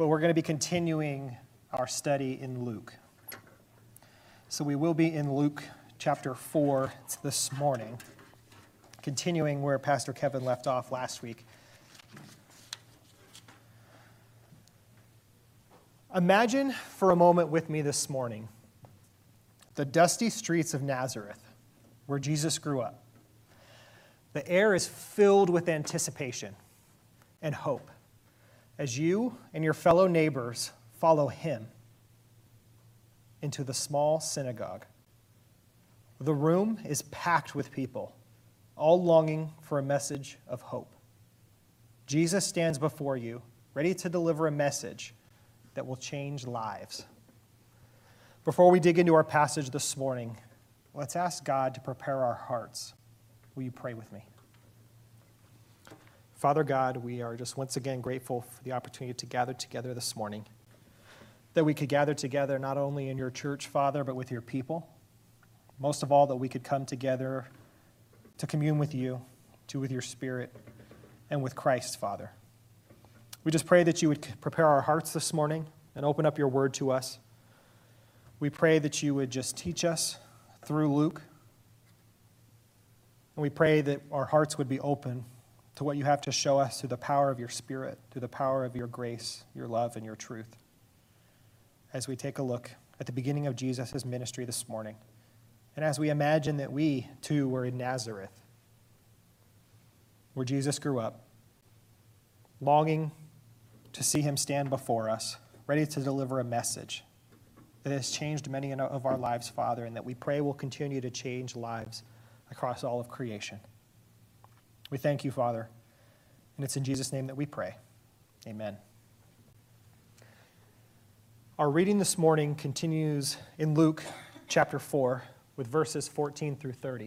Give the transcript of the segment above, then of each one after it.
but we're going to be continuing our study in Luke. So we will be in Luke chapter 4 this morning, continuing where Pastor Kevin left off last week. Imagine for a moment with me this morning the dusty streets of Nazareth, where Jesus grew up. The air is filled with anticipation and hope as you and your fellow neighbors follow him into the small synagogue. The room is packed with people, all longing for a message of hope. Jesus stands before you, ready to deliver a message that will change lives. Before we dig into our passage this morning, let's ask God to prepare our hearts. Will you pray with me? Father God, we are just once again grateful for the opportunity to gather together this morning, that we could gather together not only in your church, Father, but with your people. Most of all, that we could come together to commune with you, with your Spirit, and with Christ, Father. We just pray that you would prepare our hearts this morning and open up your word to us. We pray that you would just teach us through Luke. And we pray that our hearts would be open to what you have to show us through the power of your Spirit, through the power of your grace, your love, and your truth. As we take a look at the beginning of Jesus' ministry this morning, and as we imagine that we, too, were in Nazareth, where Jesus grew up, longing to see him stand before us, ready to deliver a message that has changed many of our lives, Father, and that we pray will continue to change lives across all of creation. We thank you, Father, and it's in Jesus' name that we pray. Amen. Our reading this morning continues in Luke chapter 4 with verses 14 through 30.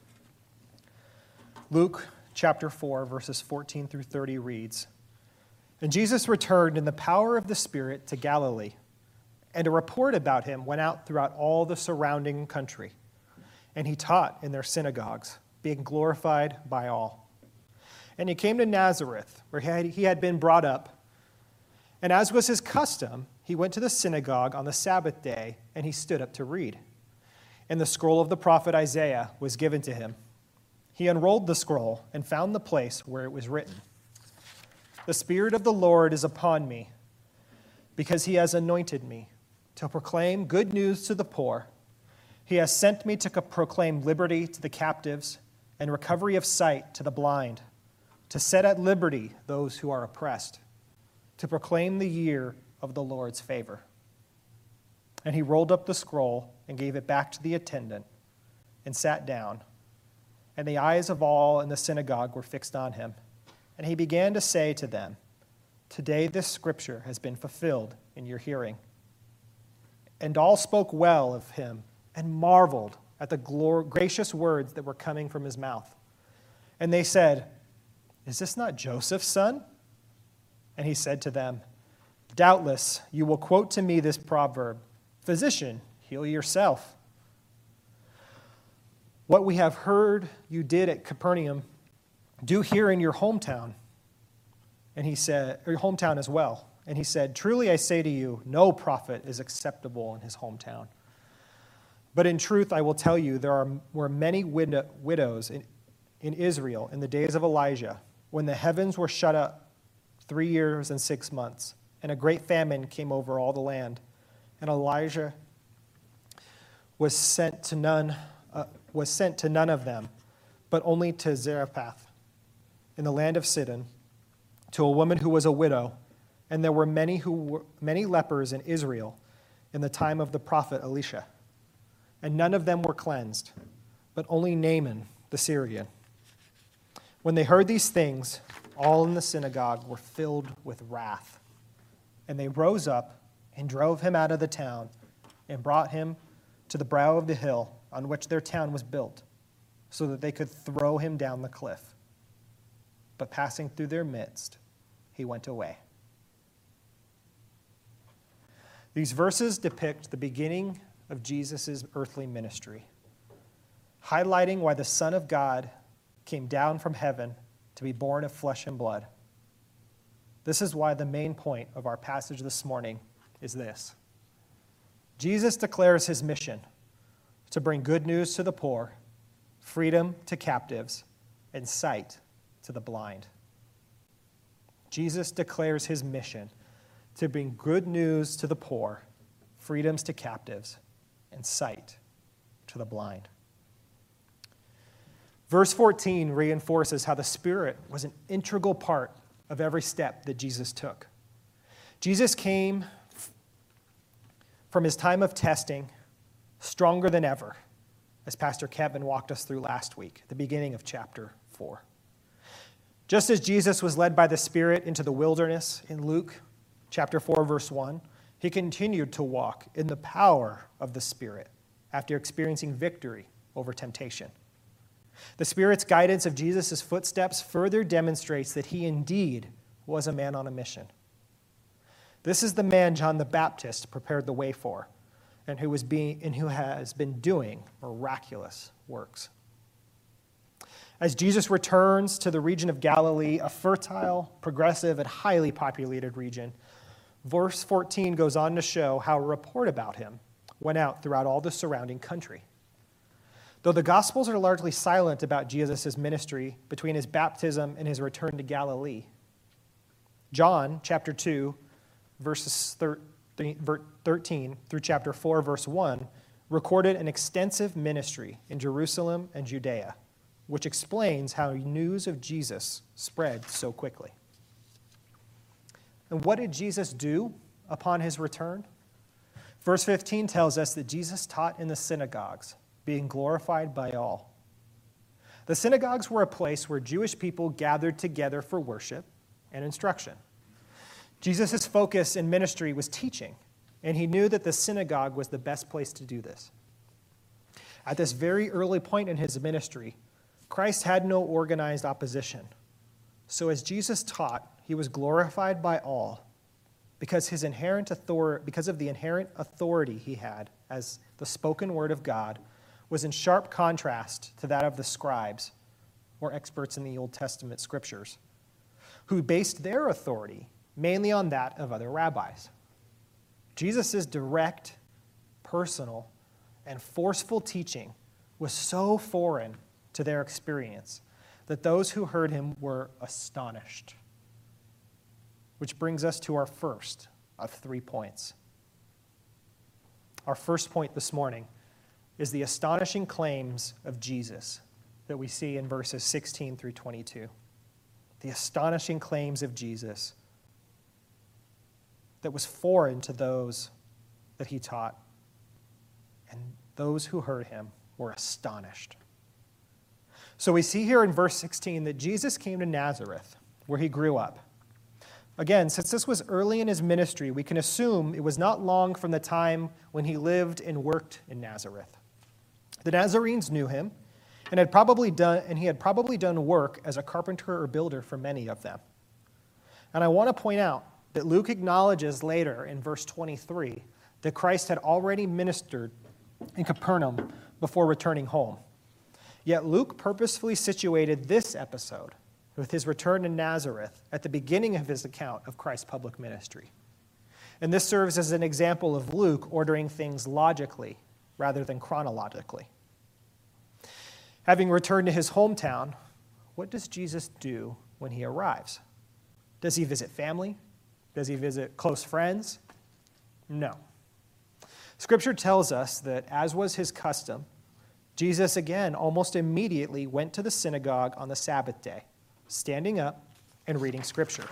Luke chapter 4, verses 14 through 30 reads, "And Jesus returned in the power of the Spirit to Galilee, and a report about him went out throughout all the surrounding country. And he taught in their synagogues, being glorified by all. And he came to Nazareth, where he had been brought up. And as was his custom, he went to the synagogue on the Sabbath day, and he stood up to read. And the scroll of the prophet Isaiah was given to him. He unrolled the scroll and found the place where it was written, 'The Spirit of the Lord is upon me, because he has anointed me to proclaim good news to the poor. He has sent me to proclaim liberty to the captives and recovery of sight to the blind, to set at liberty those who are oppressed, to proclaim the year of the Lord's favor.' And he rolled up the scroll and gave it back to the attendant and sat down. And the eyes of all in the synagogue were fixed on him. And he began to say to them, 'Today this scripture has been fulfilled in your hearing.' And all spoke well of him and marveled at the gracious words that were coming from his mouth. And they said, 'Is this not Joseph's son?' And he said to them, 'Doubtless you will quote to me this proverb, "Physician, heal yourself. What we have heard you did at Capernaum, do here in your hometown.' And he said, your hometown as well. And he said, 'Truly I say to you, no prophet is acceptable in his hometown. But in truth I will tell you, were many widows in Israel in the days of Elijah, when the heavens were shut up 3 years and 6 months, and a great famine came over all the land. And Elijah was sent to none of them, but only to Zarephath in the land of Sidon, to a woman who was a widow. And there were many lepers in Israel in the time of the prophet Elisha. And none of them were cleansed, but only Naaman the Syrian.' When they heard these things, all in the synagogue were filled with wrath. And they rose up and drove him out of the town and brought him to the brow of the hill on which their town was built, so that they could throw him down the cliff. But passing through their midst, he went away." These verses depict the beginning of Jesus' earthly ministry, highlighting why the Son of God came down from heaven to be born of flesh and blood. This is why the main point of our passage this morning is this. Jesus declares his mission to bring good news to the poor, freedom to captives, and sight to the blind. Jesus declares his mission to bring good news to the poor, freedoms to captives, and sight to the blind. Verse 14 reinforces how the Spirit was an integral part of every step that Jesus took. Jesus came from his time of testing stronger than ever, as Pastor Kevin walked us through last week, the beginning of chapter 4. Just as Jesus was led by the Spirit into the wilderness in Luke chapter 4, verse 1, he continued to walk in the power of the Spirit after experiencing victory over temptation. The Spirit's guidance of Jesus' footsteps further demonstrates that he indeed was a man on a mission. This is the man John the Baptist prepared the way for, and who has been doing miraculous works. As Jesus returns to the region of Galilee, a fertile, progressive, and highly populated region, verse 14 goes on to show how a report about him went out throughout all the surrounding country. Though the Gospels are largely silent about Jesus' ministry between his baptism and his return to Galilee, John chapter 2, verses 13 through chapter 4, verse 1, recorded an extensive ministry in Jerusalem and Judea, which explains how news of Jesus spread so quickly. And what did Jesus do upon his return? Verse 15 tells us that Jesus taught in the synagogues, being glorified by all. The synagogues were a place where Jewish people gathered together for worship and instruction. Jesus' focus in ministry was teaching, and he knew that the synagogue was the best place to do this. At this very early point in his ministry, Christ had no organized opposition. So as Jesus taught, he was glorified by all because of the inherent authority he had as the spoken word of God was in sharp contrast to that of the scribes, or experts in the Old Testament scriptures, who based their authority mainly on that of other rabbis. Jesus' direct, personal, and forceful teaching was so foreign to their experience that those who heard him were astonished. Which brings us to our first of 3 points. Our first point this morning is the astonishing claims of Jesus that we see in verses 16 through 22. The astonishing claims of Jesus that was foreign to those that he taught, and those who heard him were astonished. So we see here in verse 16 that Jesus came to Nazareth, where he grew up. Again, since this was early in his ministry, we can assume it was not long from the time when he lived and worked in Nazareth. The Nazarenes knew him, and he had probably done work as a carpenter or builder for many of them. And I want to point out that Luke acknowledges later in verse 23 that Christ had already ministered in Capernaum before returning home. Yet Luke purposefully situated this episode with his return to Nazareth at the beginning of his account of Christ's public ministry. And this serves as an example of Luke ordering things logically rather than chronologically. Having returned to his hometown, what does Jesus do when he arrives? Does he visit family? Does he visit close friends? No. Scripture tells us that, as was his custom, Jesus again almost immediately went to the synagogue on the Sabbath day, standing up and reading Scripture.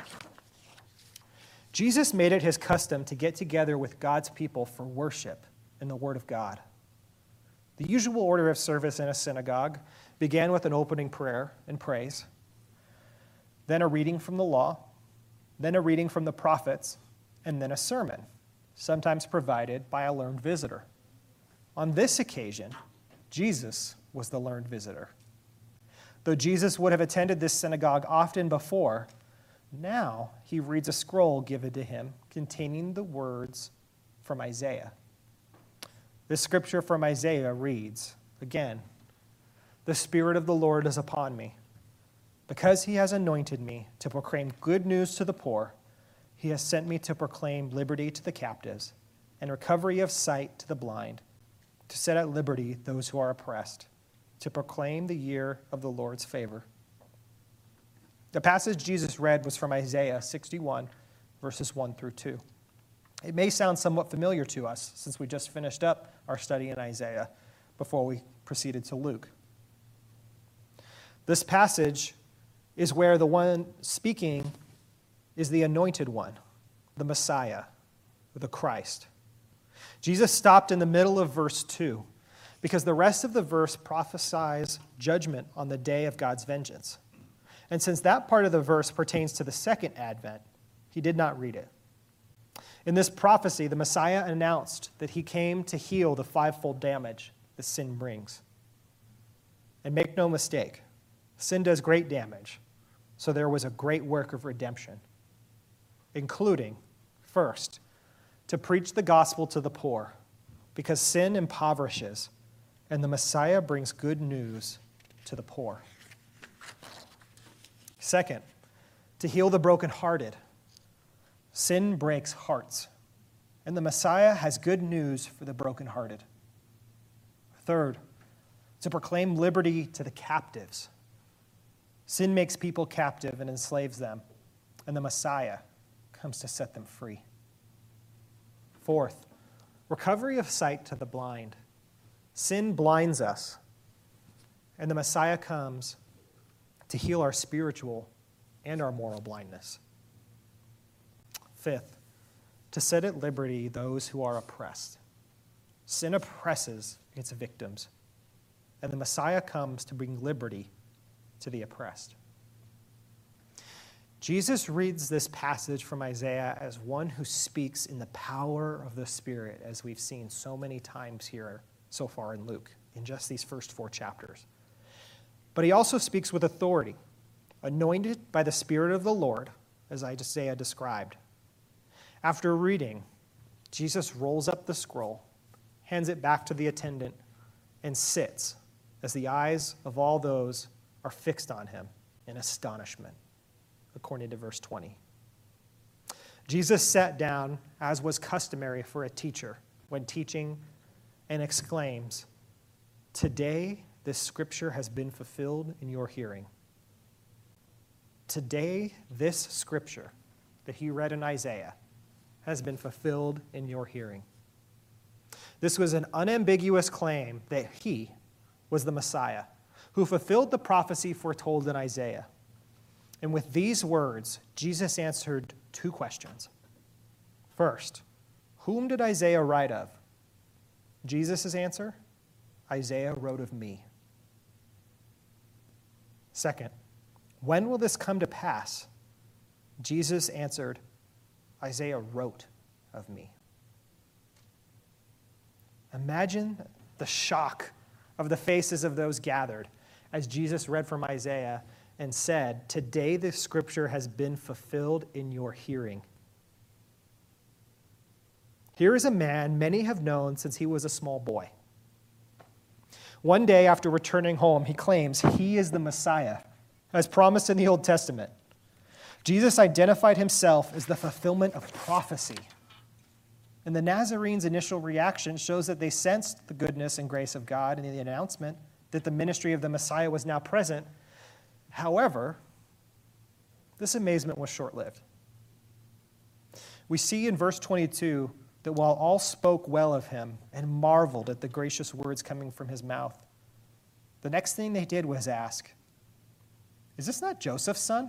Jesus made it his custom to get together with God's people for worship in the Word of God. The usual order of service in a synagogue began with an opening prayer and praise, then a reading from the law, then a reading from the prophets, and then a sermon, sometimes provided by a learned visitor. On this occasion, Jesus was the learned visitor. Though Jesus would have attended this synagogue often before, now he reads a scroll given to him containing the words from Isaiah. This scripture from Isaiah reads, again, "The Spirit of the Lord is upon me, because he has anointed me to proclaim good news to the poor. He has sent me to proclaim liberty to the captives and recovery of sight to the blind, to set at liberty those who are oppressed, to proclaim the year of the Lord's favor." The passage Jesus read was from Isaiah 61, verses 1 through 2. It may sound somewhat familiar to us since we just finished up our study in Isaiah before we proceeded to Luke. This passage is where the one speaking is the anointed one, the Messiah, the Christ. Jesus stopped in the middle of verse 2 because the rest of the verse prophesies judgment on the day of God's vengeance. And since that part of the verse pertains to the second advent, he did not read it. In this prophecy, the Messiah announced that he came to heal the fivefold damage that sin brings. And make no mistake, sin does great damage, so there was a great work of redemption, including, first, to preach the gospel to the poor, because sin impoverishes, and the Messiah brings good news to the poor. Second, to heal the brokenhearted. Sin breaks hearts, and the Messiah has good news for the brokenhearted. Third, to proclaim liberty to the captives. Sin makes people captive and enslaves them, and the Messiah comes to set them free. Fourth, recovery of sight to the blind. Sin blinds us, and the Messiah comes to heal our spiritual and our moral blindness. Fifth, to set at liberty those who are oppressed. Sin oppresses its victims, and the Messiah comes to bring liberty to the oppressed. Jesus reads this passage from Isaiah as one who speaks in the power of the Spirit, as we've seen so many times here so far in Luke, in just these first 4 chapters. But he also speaks with authority, anointed by the Spirit of the Lord, as Isaiah described. After reading, Jesus rolls up the scroll, hands it back to the attendant, and sits as the eyes of all those are fixed on him in astonishment, according to verse 20. Jesus sat down, as was customary for a teacher when teaching, and exclaims, "Today this scripture has been fulfilled in your hearing." Today this scripture that he read in Isaiah has been fulfilled in your hearing. This was an unambiguous claim that he was the Messiah, who fulfilled the prophecy foretold in Isaiah. And with these words, Jesus answered 2 questions. First, whom did Isaiah write of? Jesus' answer, Isaiah wrote of me. Second, when will this come to pass? Jesus answered, Isaiah wrote of me. Imagine the shock of the faces of those gathered as Jesus read from Isaiah and said, "Today this scripture has been fulfilled in your hearing." Here is a man many have known since he was a small boy. One day after returning home, he claims he is the Messiah, as promised in the Old Testament. Jesus identified himself as the fulfillment of prophecy. And the Nazarenes' initial reaction shows that they sensed the goodness and grace of God in the announcement that the ministry of the Messiah was now present. However, this amazement was short-lived. We see in verse 22 that while all spoke well of him and marveled at the gracious words coming from his mouth, the next thing they did was ask, "Is this not Joseph's son?"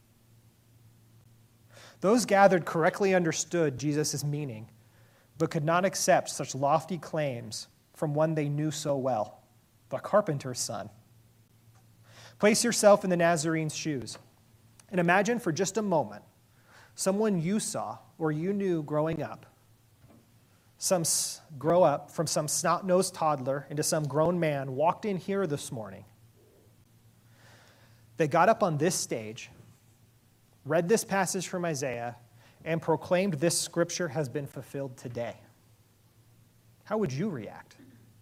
Those gathered correctly understood Jesus' meaning, but could not accept such lofty claims from one they knew so well, the carpenter's son. Place yourself in the Nazarene's shoes and imagine for just a moment someone you saw or you knew growing up, grow up from some snot-nosed toddler into some grown man walked in here this morning. They got up on this stage, read this passage from Isaiah, and proclaimed this scripture has been fulfilled today. How would you react?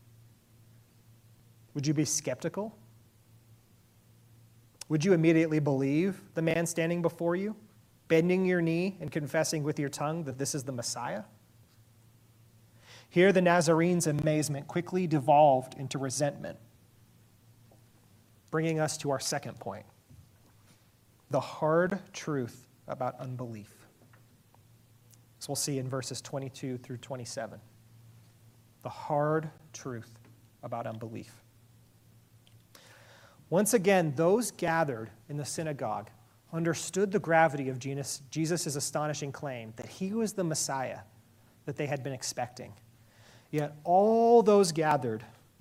Would you be skeptical? Would you immediately believe the man standing before you? bending your knee and confessing with your tongue that this is the Messiah? Here, the Nazarenes' amazement quickly devolved into resentment, bringing us to our second point, the hard truth about unbelief. As we'll see in verses 22 through 27. The hard truth about unbelief. Once again, those gathered in the synagogue understood the gravity of Jesus' astonishing claim that he was the Messiah that they had been expecting. Yet all those gathered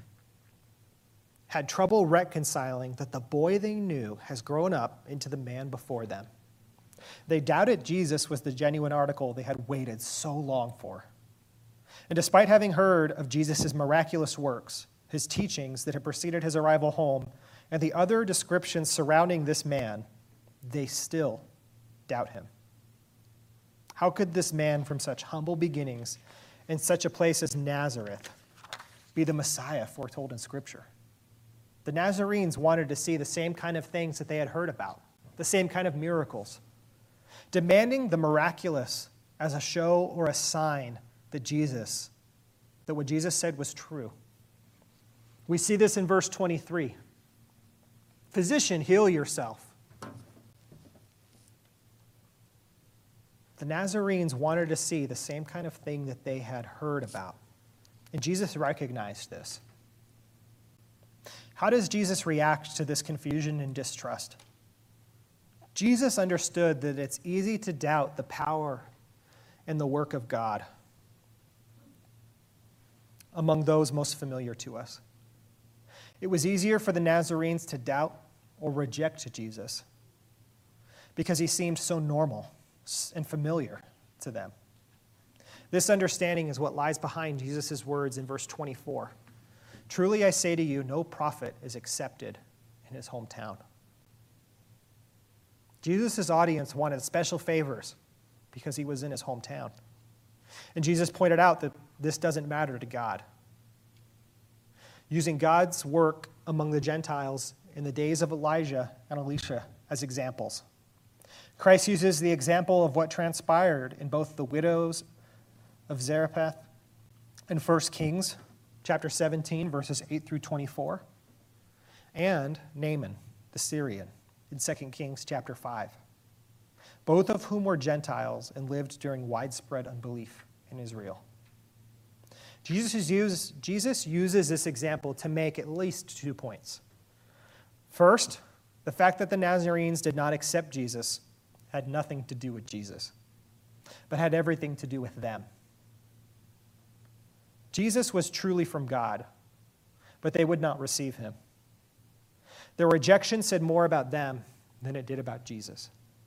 had trouble reconciling that the boy they knew has grown up into the man before them. They doubted Jesus was the genuine article they had waited so long for. And despite having heard of Jesus' miraculous works, his teachings that had preceded his arrival home, and the other descriptions surrounding this man, they still doubt him. How could this man from such humble beginnings in such a place as Nazareth be the Messiah foretold in Scripture? The Nazarenes wanted to see the same kind of things that they had heard about, the same kind of miracles, demanding the miraculous as a show or a sign that what Jesus said was true. We see this in verse 23. Physician, heal yourself. The Nazarenes wanted to see the same kind of thing that they had heard about. And Jesus recognized this. How does Jesus react to this confusion and distrust? Jesus understood that it's easy to doubt the power and the work of God among those most familiar to us. It was easier for the Nazarenes to doubt or reject Jesus because he seemed so normal and familiar to them. This understanding is what lies behind Jesus' words in verse 24. Truly I say to you, no prophet is accepted in his hometown. Jesus' audience wanted special favors because he was in his hometown. And Jesus pointed out that this doesn't matter to God. Using God's work among the Gentiles in the days of Elijah and Elisha as examples. Christ uses the example of what transpired in both the widows of Zarephath in 1 Kings chapter 17, verses 8 through 24, and Naaman, the Syrian, in 2 Kings chapter 5, both of whom were Gentiles and lived during widespread unbelief in Israel. Jesus uses this example to make at least 2 points. First, the fact that the Nazarenes did not accept Jesus had nothing to do with Jesus, but had everything to do with them. Jesus was truly from God, but they would not receive him. Their rejection said more about them than it did about Jesus.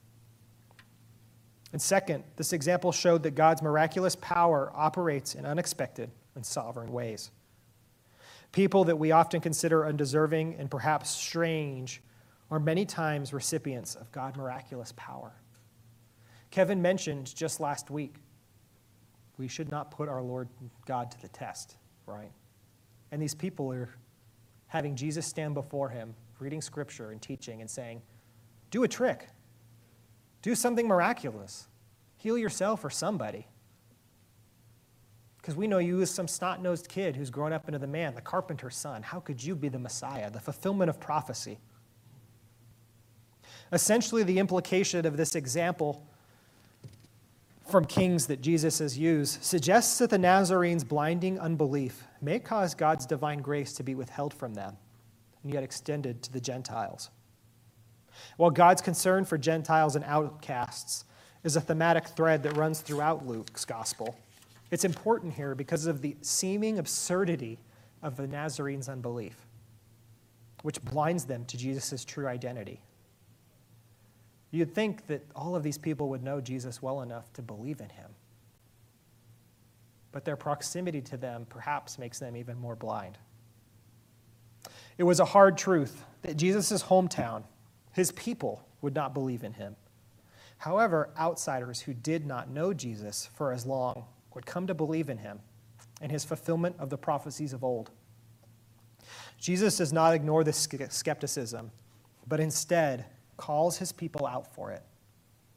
And second, this example showed that God's miraculous power operates in unexpected and sovereign ways. People that we often consider undeserving and perhaps strange are many times recipients of God's miraculous power. Kevin mentioned just last week, we should not put our Lord God to the test, right? And these people are having Jesus stand before him, reading Scripture and teaching and saying, do a trick. Do something miraculous. Heal yourself or somebody. Because we know you as some snot-nosed kid who's grown up into the man, the carpenter's son. How could you be the Messiah, the fulfillment of prophecy? Essentially, the implication of this example from Kings that Jesus has used suggests that the Nazarenes' blinding unbelief may cause God's divine grace to be withheld from them and yet extended to the Gentiles. While God's concern for Gentiles and outcasts is a thematic thread that runs throughout Luke's gospel, it's important here because of the seeming absurdity of the Nazarenes' unbelief, which blinds them to Jesus' true identity. You'd think that all of these people would know Jesus well enough to believe in him. But their proximity to them perhaps makes them even more blind. It was a hard truth that Jesus' hometown, his people, would not believe in him. However, outsiders who did not know Jesus for as long would come to believe in him and his fulfillment of the prophecies of old. Jesus does not ignore this skepticism, but instead calls his people out for it.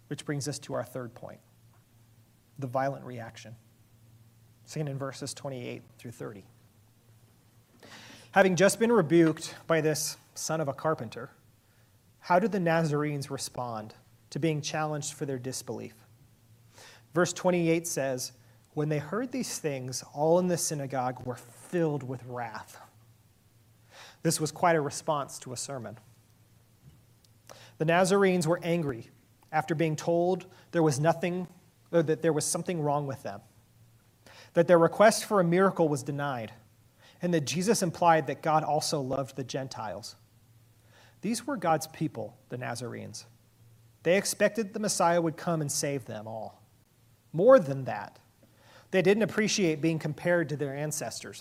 Which brings us to our third point, the violent reaction, seen in verses 28 through 30. Having just been rebuked by this son of a carpenter, how did the Nazarenes respond to being challenged for their disbelief? Verse 28 says, "When they heard these things, all in the synagogue were filled with wrath." This was quite a response to a sermon. The Nazarenes were angry after being told that there was something wrong with them, that their request for a miracle was denied, and that Jesus implied that God also loved the Gentiles. These were God's people, the Nazarenes. They expected the Messiah would come and save them all. More than that, they didn't appreciate being compared to their ancestors,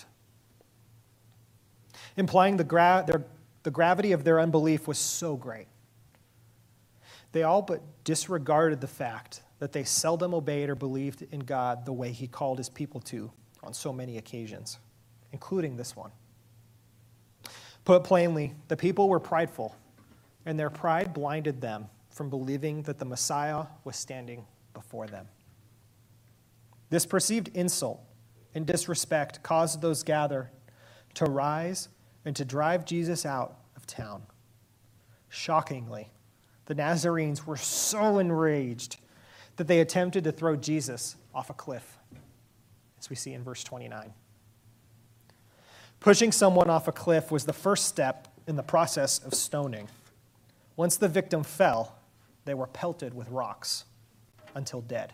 implying the gravity of their unbelief was so great. They all but disregarded the fact that they seldom obeyed or believed in God the way he called his people to on so many occasions, including this one. Put plainly, the people were prideful, and their pride blinded them from believing that the Messiah was standing before them. This perceived insult and disrespect caused those gathered to rise and to drive Jesus out of town. Shockingly, the Nazarenes were so enraged that they attempted to throw Jesus off a cliff, as we see in verse 29. Pushing someone off a cliff was the first step in the process of stoning. Once the victim fell, they were pelted with rocks until dead.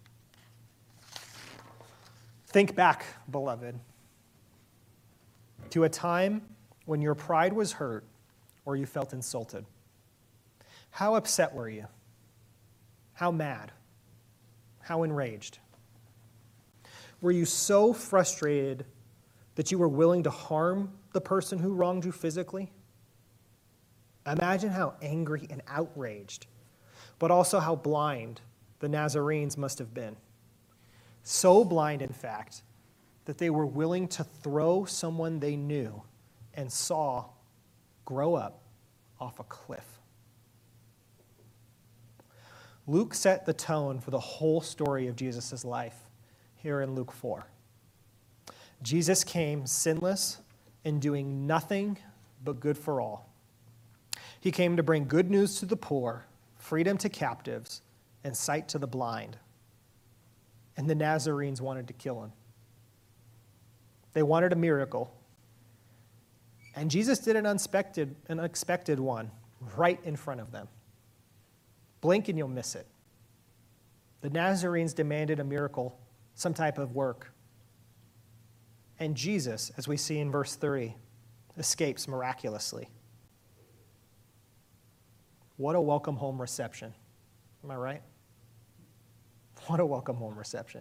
Think back, beloved, to a time when your pride was hurt or you felt insulted. How upset were you? How mad? How enraged? Were you so frustrated that you were willing to harm the person who wronged you physically? Imagine how angry and outraged, but also how blind the Nazarenes must have been. So blind, in fact, that they were willing to throw someone they knew and saw grow up off a cliff. Luke set the tone for the whole story of Jesus' life here in Luke 4. Jesus came sinless and doing nothing but good for all. He came to bring good news to the poor, freedom to captives, and sight to the blind. And the Nazarenes wanted to kill him. They wanted a miracle. And Jesus did an unexpected one right in front of them. Blink and you'll miss it. The Nazarenes demanded a miracle, some type of work. And Jesus, as we see in verse 30, escapes miraculously. What a welcome home reception. Am I right? What a welcome home reception.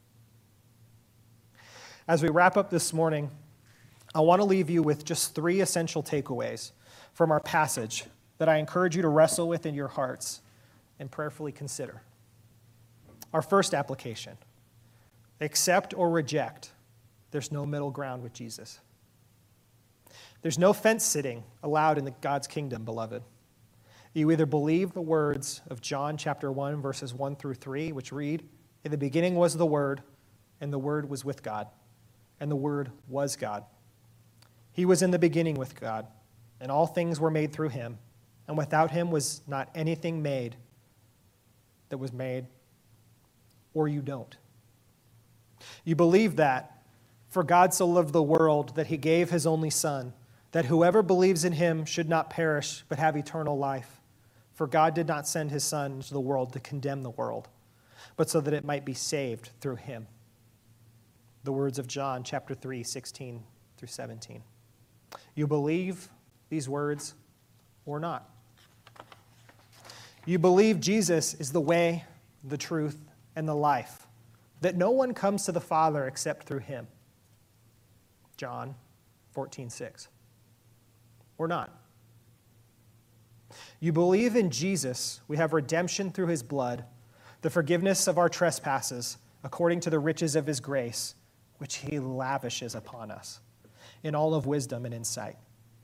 As we wrap up this morning, I want to leave you with just 3 essential takeaways from our passage that I encourage you to wrestle with in your hearts and prayerfully consider. Our first application: accept or reject. There's no middle ground with Jesus. There's no fence sitting allowed in God's kingdom, beloved. You either believe the words of John chapter 1, verses 1 through 3, which read, "In the beginning was the Word, and the Word was with God, and the Word was God. He was in the beginning with God, and all things were made through him, and without him was not anything made that was made," or you don't. You believe that, "For God so loved the world that he gave his only Son, that whoever believes in him should not perish but have eternal life. For God did not send his Son into the world to condemn the world, but so that it might be saved through him." The words of John chapter 3, 16 through 17. You believe these words or not? You believe Jesus is the way, the truth, and the life, that no one comes to the Father except through him. John 14:6. Or not? You believe in Jesus, we have redemption through his blood, the forgiveness of our trespasses, according to the riches of his grace, which he lavishes upon us in all of wisdom and insight.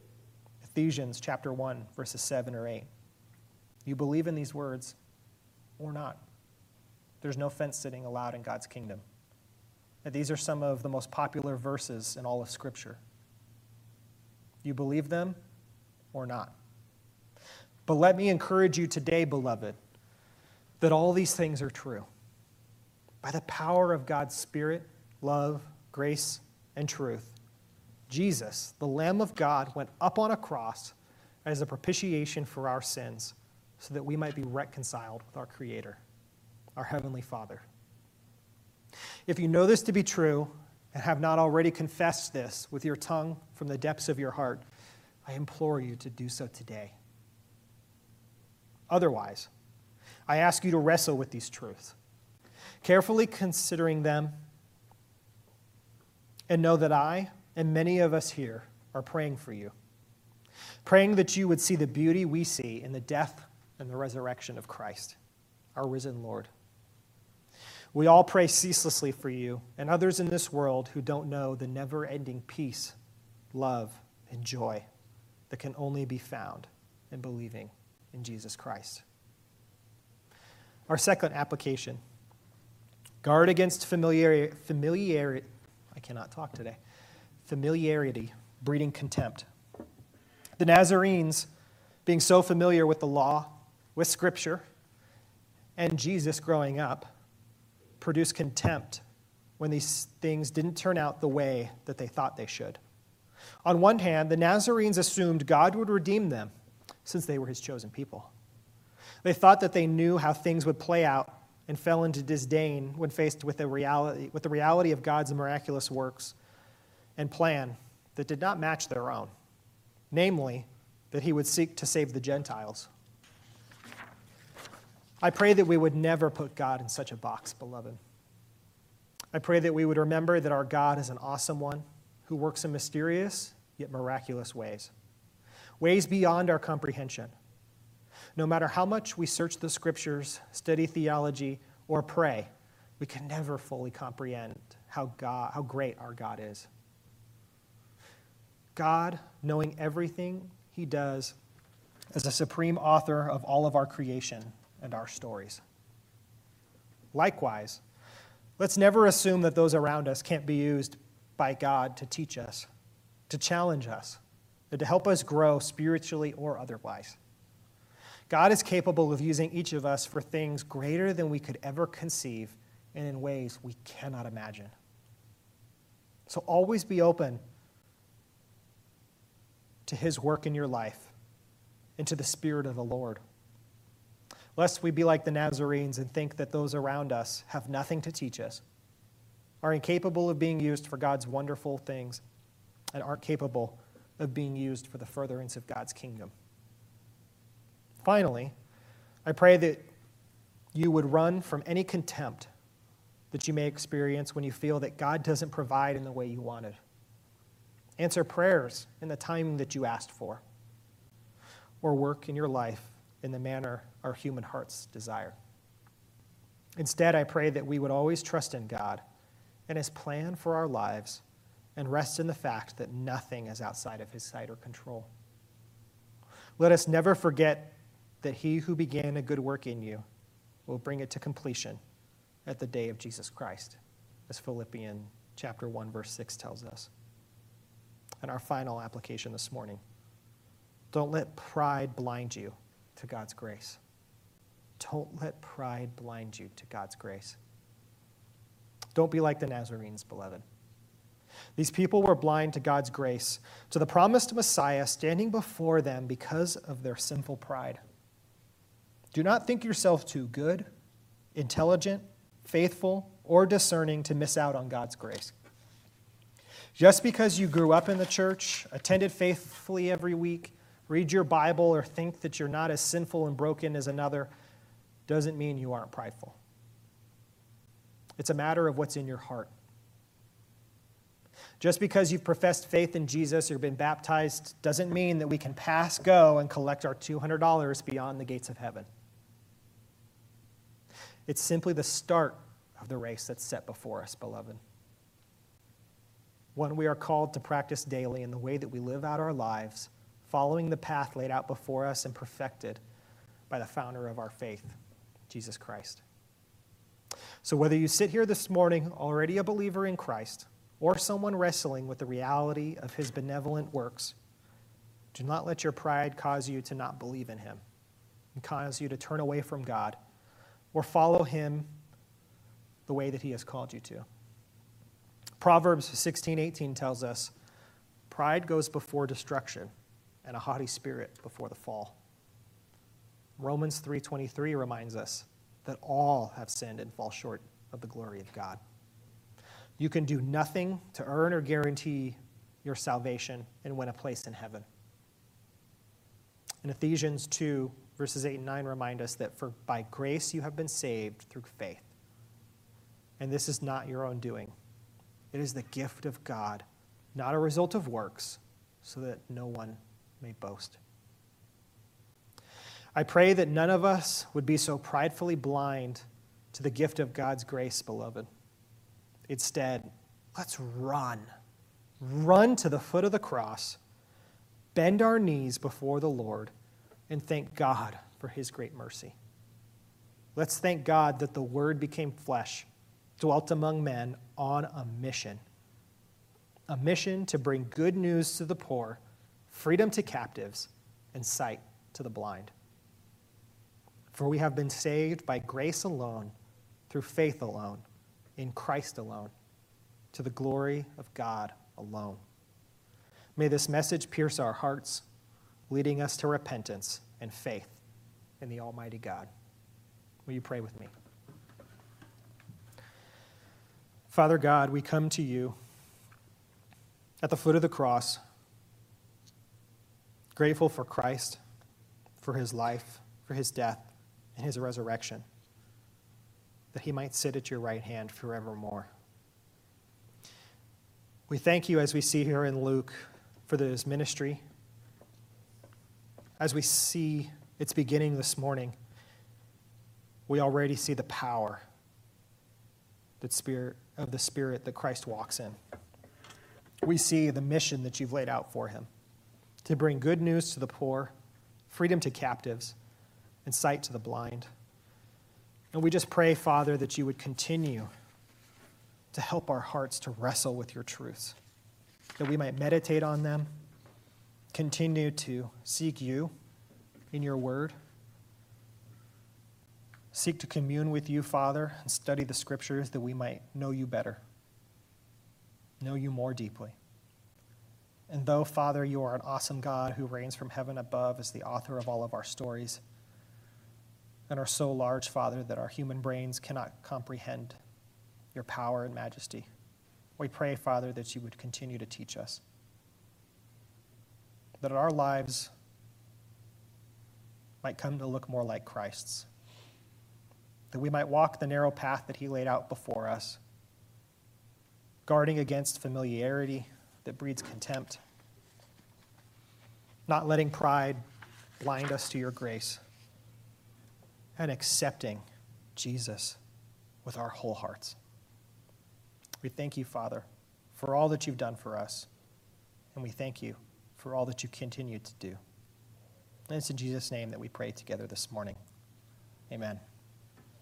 Ephesians chapter 1, verses 7 or 8. You believe in these words or not. There's no fence sitting allowed in God's kingdom. And these are some of the most popular verses in all of Scripture. You believe them or not. But let me encourage you today, beloved, that all these things are true. By the power of God's Spirit, love, grace, and truth, Jesus, the Lamb of God, went up on a cross as a propitiation for our sins so that we might be reconciled with our Creator, our Heavenly Father. If you know this to be true and have not already confessed this with your tongue from the depths of your heart, I implore you to do so today. Otherwise, I ask you to wrestle with these truths, carefully considering them, and know that I and many of us here are praying for you, praying that you would see the beauty we see in the death and the resurrection of Christ, our risen Lord. We all pray ceaselessly for you and others in this world who don't know the never-ending peace, love, and joy that can only be found in believing in Jesus Christ. Our second application, guard against familiarity, breeding contempt. The Nazarenes, being so familiar with the law, with Scripture, and Jesus growing up, produced contempt when these things didn't turn out the way that they thought they should. On one hand, the Nazarenes assumed God would redeem them since they were his chosen people. They thought that they knew how things would play out and fell into disdain when faced with the reality of God's miraculous works and plan that did not match their own, namely, that he would seek to save the Gentiles. I pray that we would never put God in such a box, beloved. I pray that we would remember that our God is an awesome one who works in mysterious yet miraculous ways, ways beyond our comprehension. No matter how much we search the Scriptures, study theology, or pray, we can never fully comprehend how great our God is. God, knowing everything he does, as the supreme author of all of our creation and our stories. Likewise, let's never assume that those around us can't be used by God to teach us, to challenge us, and to help us grow spiritually or otherwise. God is capable of using each of us for things greater than we could ever conceive and in ways we cannot imagine. So always be open to his work in your life and to the Spirit of the Lord. Lest we be like the Nazarenes and think that those around us have nothing to teach us, are incapable of being used for God's wonderful things, and aren't capable of being used for the furtherance of God's kingdom. Finally, I pray that you would run from any contempt that you may experience when you feel that God doesn't provide in the way you wanted. Answer prayers in the timing that you asked for, or work in your life in the manner our human hearts desire. Instead, I pray that we would always trust in God and his plan for our lives and rest in the fact that nothing is outside of his sight or control. Let us never forget that he who began a good work in you will bring it to completion at the day of Jesus Christ, as Philippians chapter 1, verse 6 tells us. And our final application this morning, don't let pride blind you to God's grace. Don't let pride blind you to God's grace. Don't be like the Nazarenes, beloved. These people were blind to God's grace, to the promised Messiah standing before them because of their sinful pride. Do not think yourself too good, intelligent, faithful, or discerning to miss out on God's grace. Just because you grew up in the church, attended faithfully every week, read your Bible, or think that you're not as sinful and broken as another, doesn't mean you aren't prideful. It's a matter of what's in your heart. Just because you've professed faith in Jesus or been baptized doesn't mean that we can pass go and collect our $200 beyond the gates of heaven. It's simply the start of the race that's set before us, beloved. One we are called to practice daily in the way that we live out our lives, following the path laid out before us and perfected by the founder of our faith, Jesus Christ. So whether you sit here this morning already a believer in Christ or someone wrestling with the reality of his benevolent works, do not let your pride cause you to not believe in him and cause you to turn away from God or follow him the way that he has called you to. Proverbs 16:18 tells us, pride goes before destruction and a haughty spirit before the fall. Romans 3:23 reminds us that all have sinned and fall short of the glory of God. You can do nothing to earn or guarantee your salvation and win a place in heaven. And Ephesians 2, verses 8 and 9 remind us that for by grace you have been saved through faith. And this is not your own doing. It is the gift of God, not a result of works, so that no one may boast. I pray that none of us would be so pridefully blind to the gift of God's grace, beloved. Instead, let's run. Run to the foot of the cross, bend our knees before the Lord, and thank God for his great mercy. Let's thank God that the Word became flesh, dwelt among men on a mission to bring good news to the poor, freedom to captives, and sight to the blind. For we have been saved by grace alone, through faith alone, in Christ alone, to the glory of God alone. May this message pierce our hearts, leading us to repentance and faith in the Almighty God. Will you pray with me? Father God, we come to you at the foot of the cross, grateful for Christ, for his life, for his death, and his resurrection, that he might sit at your right hand forevermore. We thank you, as we see here in Luke, for his ministry. As we see its beginning this morning, we already see the power of the Spirit that Christ walks in. We see the mission that you've laid out for him, to bring good news to the poor, freedom to captives, and sight to the blind. And we just pray, Father, that you would continue to help our hearts to wrestle with your truths, that we might meditate on them, continue to seek you in your word, seek to commune with you, Father, and study the scriptures that we might know you better, know you more deeply. And though, Father, you are an awesome God who reigns from heaven above as the author of all of our stories, and are so large, Father, that our human brains cannot comprehend your power and majesty, we pray, Father, that you would continue to teach us, that our lives might come to look more like Christ's, that we might walk the narrow path that he laid out before us, guarding against familiarity that breeds contempt, not letting pride blind us to your grace, and accepting Jesus with our whole hearts. We thank you, Father, for all that you've done for us, and we thank you for all that you continue to do. And it's in Jesus' name that we pray together this morning. Amen.